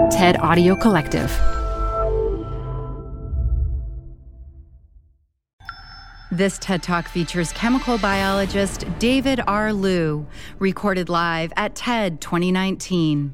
TED Audio Collective. This TED Talk features chemical biologist David R. Liu, recorded live at TED 2019.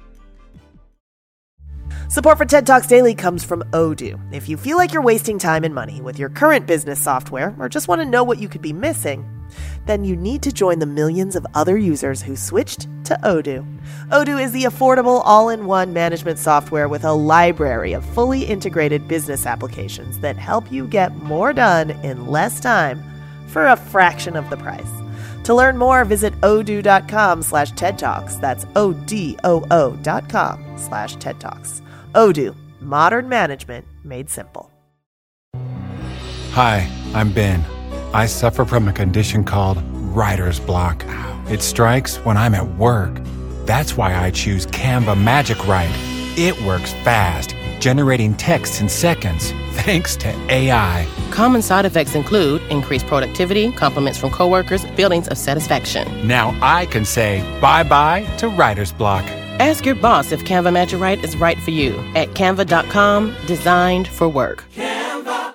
Support for TED Talks Daily comes from Odoo. If you feel like you're wasting time and money with your current business software or just want to know what you could be missing, then you need to join the millions of other users who switched to Odoo. Odoo is the affordable all-in-one management software with a library of fully integrated business applications that help you get more done in less time for a fraction of the price. To learn more, visit odoo.com/TED Talks. That's ODOO.com/TED Talks. Odoo, modern management made simple. Hi, I'm Ben. I suffer from a condition called writer's block. It strikes when I'm at work. That's why I choose Canva Magic Write. It works fast, generating text in seconds, thanks to AI. Common side effects include increased productivity, compliments from coworkers, feelings of satisfaction. Now I can say bye-bye to writer's block. Ask your boss if Canva Magic Write is right for you at canva.com, designed for work. Canva.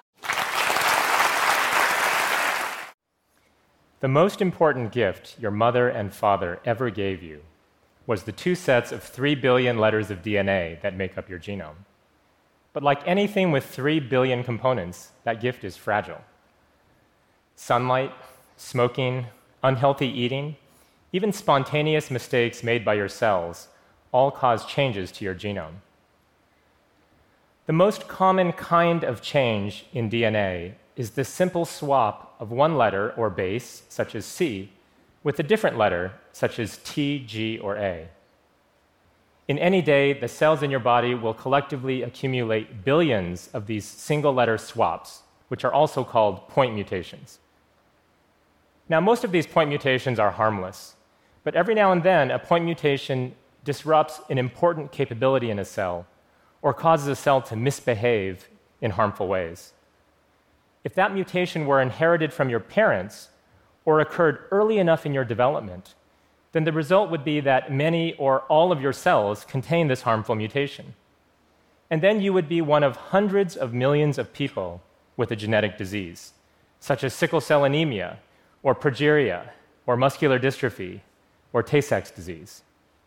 The most important gift your mother and father ever gave you was the 2 sets of 3 billion letters of DNA that make up your genome. But like anything with 3 billion components, that gift is fragile. Sunlight, smoking, unhealthy eating, even spontaneous mistakes made by your cells all cause changes to your genome. The most common kind of change in DNA is the simple swap of one letter or base, such as C, with a different letter, such as T, G, or A. In any day, the cells in your body will collectively accumulate billions of these single-letter swaps, which are also called point mutations. Now, most of these point mutations are harmless, but every now and then, a point mutation disrupts an important capability in a cell or causes a cell to misbehave in harmful ways. If that mutation were inherited from your parents or occurred early enough in your development, then the result would be that many or all of your cells contain this harmful mutation. And then you would be one of hundreds of millions of people with a genetic disease, such as sickle cell anemia, or progeria, or muscular dystrophy, or Tay-Sachs disease.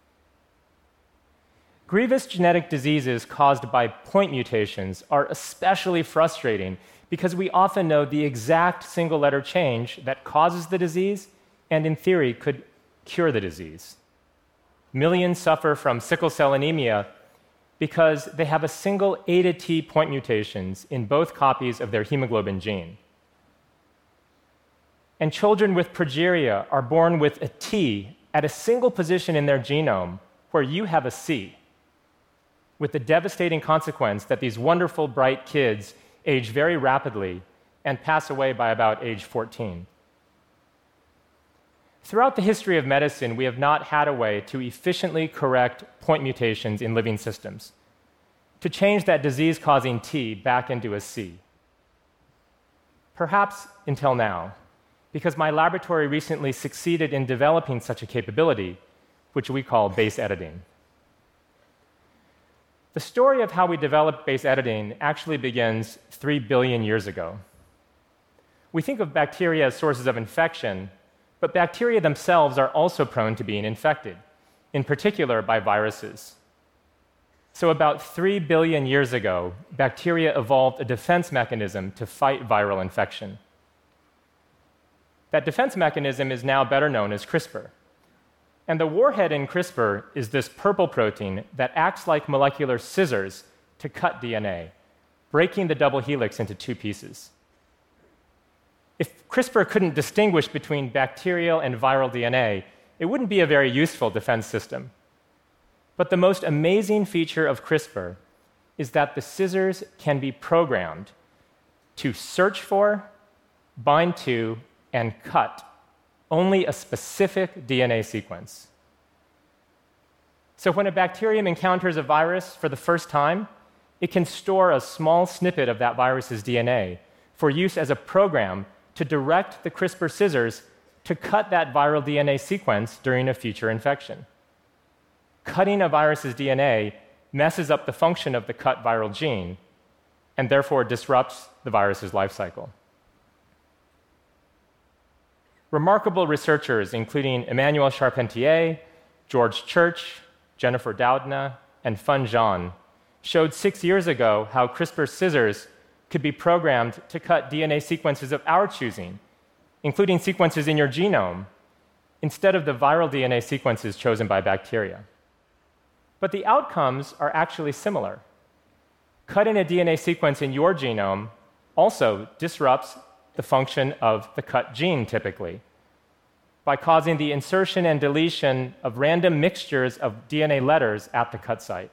Grievous genetic diseases caused by point mutations are especially frustrating because we often know the exact single-letter change that causes the disease and, in theory, could cure the disease. Millions suffer from sickle cell anemia because they have a single A to T point mutations in both copies of their hemoglobin gene. And children with progeria are born with a T at a single position in their genome where you have a C, with the devastating consequence that these wonderful, bright kids age very rapidly and pass away by about age 14. Throughout the history of medicine, we have not had a way to efficiently correct point mutations in living systems, to change that disease-causing T back into a C. Perhaps until now, because my laboratory recently succeeded in developing such a capability, which we call base editing. The story of how we developed base editing actually begins 3 billion years ago. We think of bacteria as sources of infection, but bacteria themselves are also prone to being infected, in particular by viruses. So about 3 billion years ago, bacteria evolved a defense mechanism to fight viral infection. That defense mechanism is now better known as CRISPR. And the warhead in CRISPR is this purple protein that acts like molecular scissors to cut DNA, breaking the double helix into 2 pieces. If CRISPR couldn't distinguish between bacterial and viral DNA, it wouldn't be a very useful defense system. But the most amazing feature of CRISPR is that the scissors can be programmed to search for, bind to, and cut only a specific DNA sequence. So when a bacterium encounters a virus for the first time, it can store a small snippet of that virus's DNA for use as a program to direct the CRISPR scissors to cut that viral DNA sequence during a future infection. Cutting a virus's DNA messes up the function of the cut viral gene and therefore disrupts the virus's life cycle. Remarkable researchers, including Emmanuel Charpentier, George Church, Jennifer Doudna, and Fun Zhan, showed 6 years ago how CRISPR scissors could be programmed to cut DNA sequences of our choosing, including sequences in your genome, instead of the viral DNA sequences chosen by bacteria. But the outcomes are actually similar. Cutting a DNA sequence in your genome also disrupts the function of the cut gene, typically, by causing the insertion and deletion of random mixtures of DNA letters at the cut site.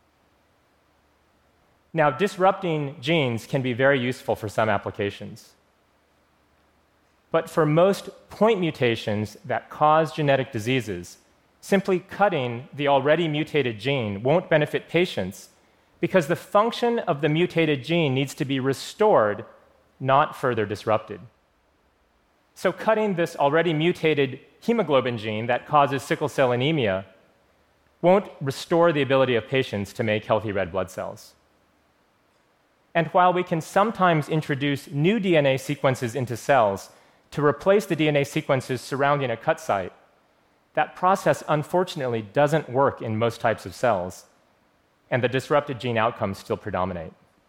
Now, disrupting genes can be very useful for some applications. But for most point mutations that cause genetic diseases, simply cutting the already mutated gene won't benefit patients because the function of the mutated gene needs to be restored, not further disrupted. So cutting this already mutated hemoglobin gene that causes sickle cell anemia won't restore the ability of patients to make healthy red blood cells. And while we can sometimes introduce new DNA sequences into cells to replace the DNA sequences surrounding a cut site, that process unfortunately doesn't work in most types of cells, and the disrupted gene outcomes still predominate.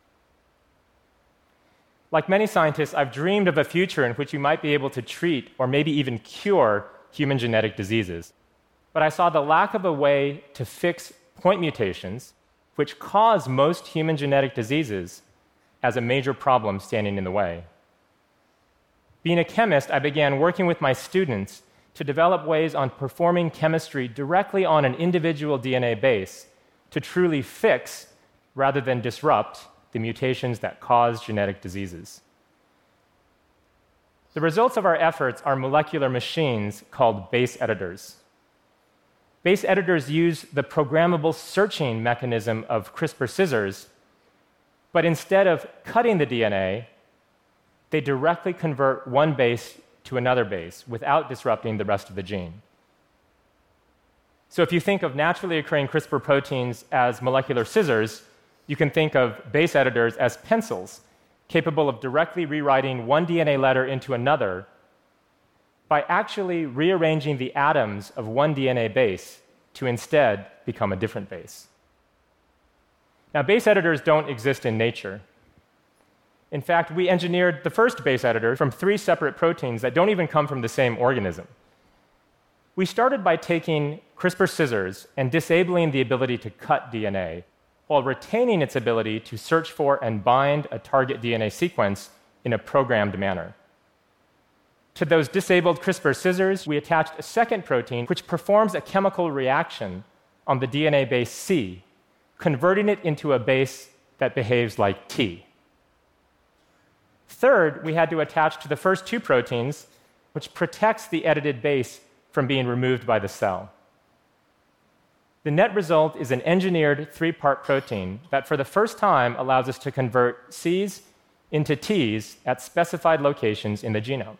Like many scientists, I've dreamed of a future in which we might be able to treat or maybe even cure human genetic diseases. But I saw the lack of a way to fix point mutations, which cause most human genetic diseases, as a major problem standing in the way. Being a chemist, I began working with my students to develop ways on performing chemistry directly on an individual DNA base to truly fix, rather than disrupt, the mutations that cause genetic diseases. The results of our efforts are molecular machines called base editors. Base editors use the programmable searching mechanism of CRISPR scissors, but instead of cutting the DNA, they directly convert one base to another base without disrupting the rest of the gene. So if you think of naturally occurring CRISPR proteins as molecular scissors, you can think of base editors as pencils, capable of directly rewriting one DNA letter into another by actually rearranging the atoms of one DNA base to instead become a different base. Now, base editors don't exist in nature. In fact, we engineered the first base editor from 3 separate proteins that don't even come from the same organism. We started by taking CRISPR scissors and disabling the ability to cut DNA, while retaining its ability to search for and bind a target DNA sequence in a programmed manner. To those disabled CRISPR scissors, we attached a second protein which performs a chemical reaction on the DNA base C, converting it into a base that behaves like T. Third, we had to attach to the first 2 proteins, which protects the edited base from being removed by the cell. The net result is an engineered 3-part protein that for the first time allows us to convert Cs into Ts at specified locations in the genome.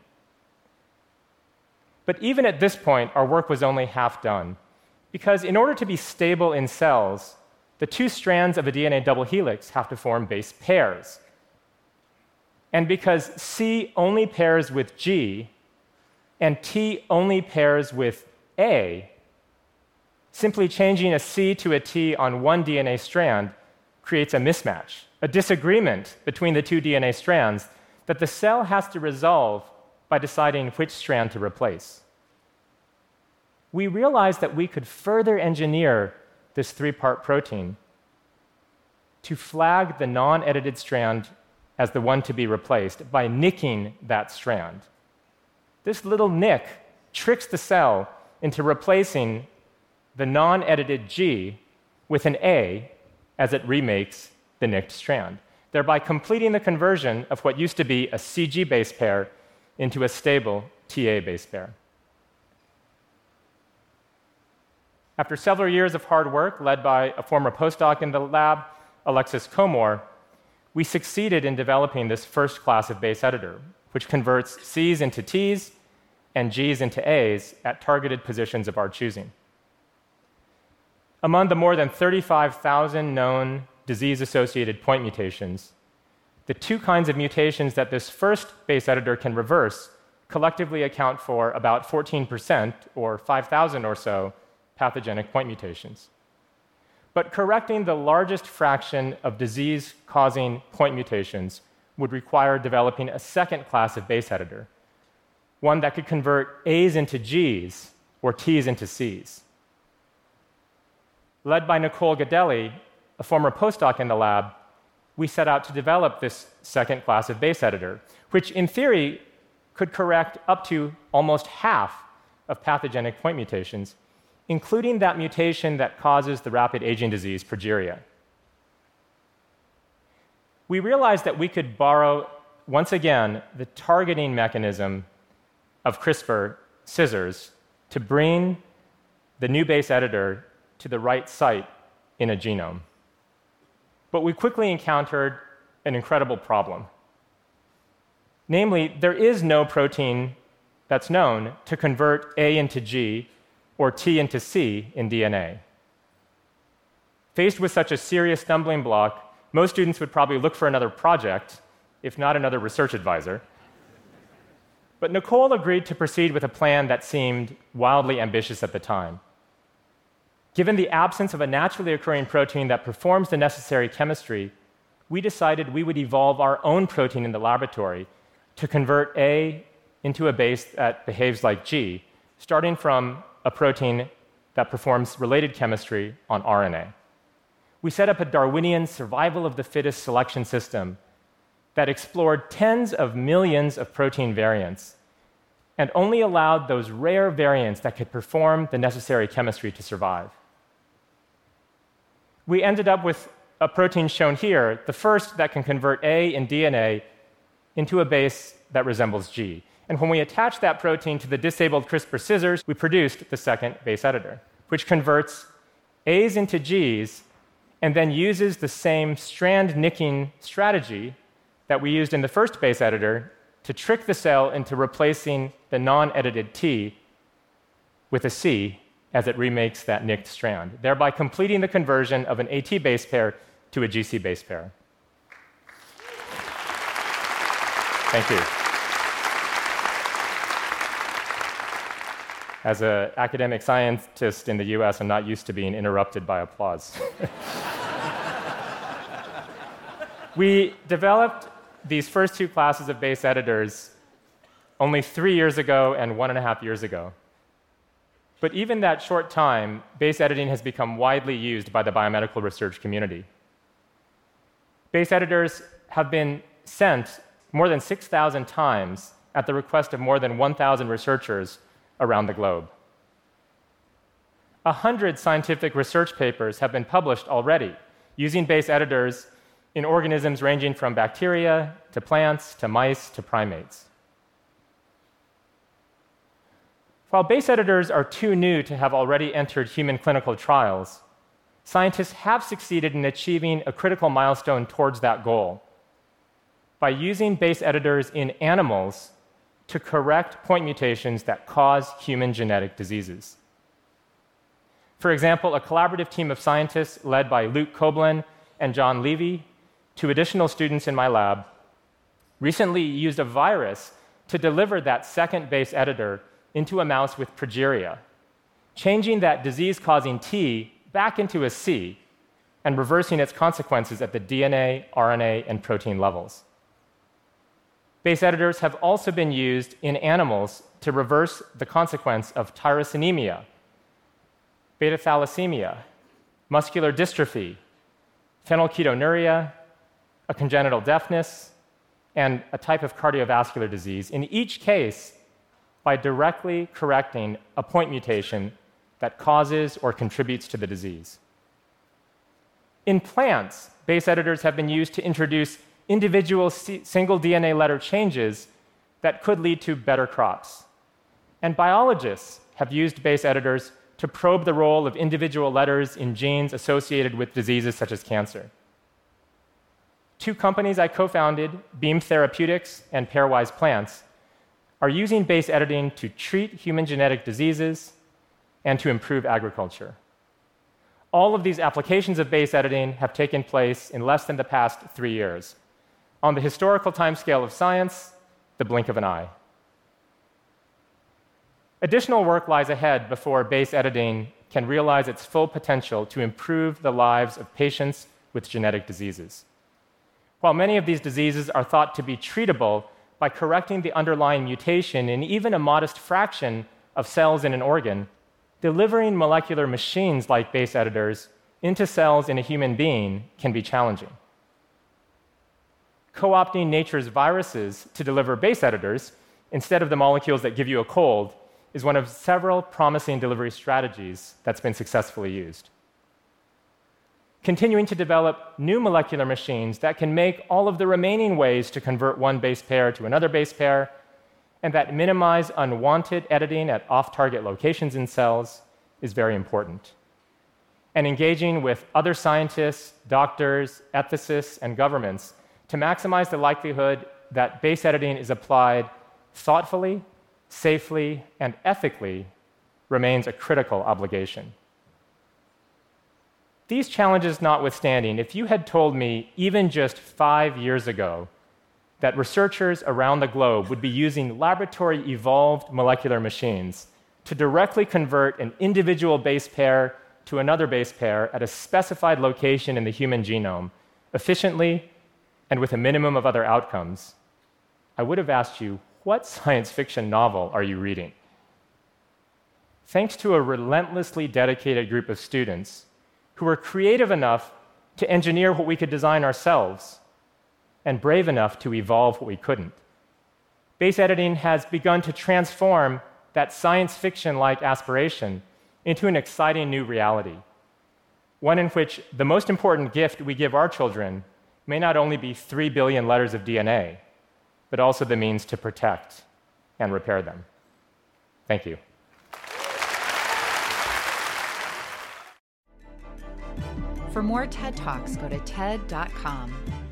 But even at this point, our work was only half done, because in order to be stable in cells, the 2 strands of a DNA double helix have to form base pairs. And because C only pairs with G, and T only pairs with A, simply changing a C to a T on one DNA strand creates a mismatch, a disagreement between the 2 DNA strands that the cell has to resolve by deciding which strand to replace. We realized that we could further engineer this 3-part protein to flag the non-edited strand as the one to be replaced by nicking that strand. This little nick tricks the cell into replacing the non-edited G with an A as it remakes the nicked strand, thereby completing the conversion of what used to be a CG base pair into a stable TA base pair. After several years of hard work led by a former postdoc in the lab, Alexis Comor, we succeeded in developing this first class of base editor, which converts Cs into Ts and Gs into As at targeted positions of our choosing. Among the more than 35,000 known disease-associated point mutations, the two kinds of mutations that this first base editor can reverse collectively account for about 14%, or 5,000 or so, pathogenic point mutations. But correcting the largest fraction of disease-causing point mutations would require developing a second class of base editor, one that could convert A's into G's or T's into C's. Led by Nicole Gadelli, a former postdoc in the lab, we set out to develop this second class of base editor, which in theory could correct up to almost half of pathogenic point mutations, including that mutation that causes the rapid aging disease progeria. We realized that we could borrow, once again, the targeting mechanism of CRISPR scissors to bring the new base editor to the right site in a genome. But we quickly encountered an incredible problem. Namely, there is no protein that's known to convert A into G or T into C in DNA. Faced with such a serious stumbling block, most students would probably look for another project, if not another research advisor. But Nicole agreed to proceed with a plan that seemed wildly ambitious at the time. Given the absence of a naturally occurring protein that performs the necessary chemistry, we decided we would evolve our own protein in the laboratory to convert A into a base that behaves like G, starting from a protein that performs related chemistry on RNA. We set up a Darwinian survival of the fittest selection system that explored tens of millions of protein variants and only allowed those rare variants that could perform the necessary chemistry to survive. We ended up with a protein shown here, the first that can convert A in DNA into a base that resembles G. And when we attached that protein to the disabled CRISPR scissors, we produced the second base editor, which converts A's into G's and then uses the same strand nicking strategy that we used in the first base editor to trick the cell into replacing the non-edited T with a C as it remakes that nicked strand, thereby completing the conversion of an AT base pair to a GC base pair. Thank you. As an academic scientist in the US, I'm not used to being interrupted by applause. We developed these first two classes of base editors only 3 years ago and 1.5 years ago. But even that short time, base editing has become widely used by the biomedical research community. Base editors have been sent more than 6,000 times at the request of more than 1,000 researchers around the globe. 100 scientific research papers have been published already using base editors in organisms ranging from bacteria to plants to mice to primates. While base editors are too new to have already entered human clinical trials, scientists have succeeded in achieving a critical milestone towards that goal by using base editors in animals to correct point mutations that cause human genetic diseases. For example, a collaborative team of scientists led by Luke Koblin and John Levy, two additional students in my lab, recently used a virus to deliver that second base editor into a mouse with progeria, changing that disease-causing T back into a C and reversing its consequences at the DNA, RNA, and protein levels. Base editors have also been used in animals to reverse the consequence of tyrosinemia, beta thalassemia, muscular dystrophy, phenylketonuria, a congenital deafness, and a type of cardiovascular disease, in each case by directly correcting a point mutation that causes or contributes to the disease. In plants, base editors have been used to introduce individual single DNA letter changes that could lead to better crops. And biologists have used base editors to probe the role of individual letters in genes associated with diseases such as cancer. Two companies I co-founded, Beam Therapeutics and Pairwise Plants, are using base editing to treat human genetic diseases and to improve agriculture. All of these applications of base editing have taken place in less than the past 3 years. On the historical timescale of science, the blink of an eye. Additional work lies ahead before base editing can realize its full potential to improve the lives of patients with genetic diseases. While many of these diseases are thought to be treatable by correcting the underlying mutation in even a modest fraction of cells in an organ, delivering molecular machines like base editors into cells in a human being can be challenging. Co-opting nature's viruses to deliver base editors instead of the molecules that give you a cold is one of several promising delivery strategies that's been successfully used. Continuing to develop new molecular machines that can make all of the remaining ways to convert one base pair to another base pair, and that minimize unwanted editing at off-target locations in cells is very important. And engaging with other scientists, doctors, ethicists, and governments to maximize the likelihood that base editing is applied thoughtfully, safely, and ethically remains a critical obligation. These challenges notwithstanding, if you had told me even just 5 years ago that researchers around the globe would be using laboratory-evolved molecular machines to directly convert an individual base pair to another base pair at a specified location in the human genome, efficiently and with a minimum of other outcomes, I would have asked you, what science fiction novel are you reading? Thanks to a relentlessly dedicated group of students who were creative enough to engineer what we could design ourselves and brave enough to evolve what we couldn't, base editing has begun to transform that science fiction-like aspiration into an exciting new reality, one in which the most important gift we give our children may not only be 3 billion letters of DNA, but also the means to protect and repair them. Thank you. For more TED Talks, go to TED.com.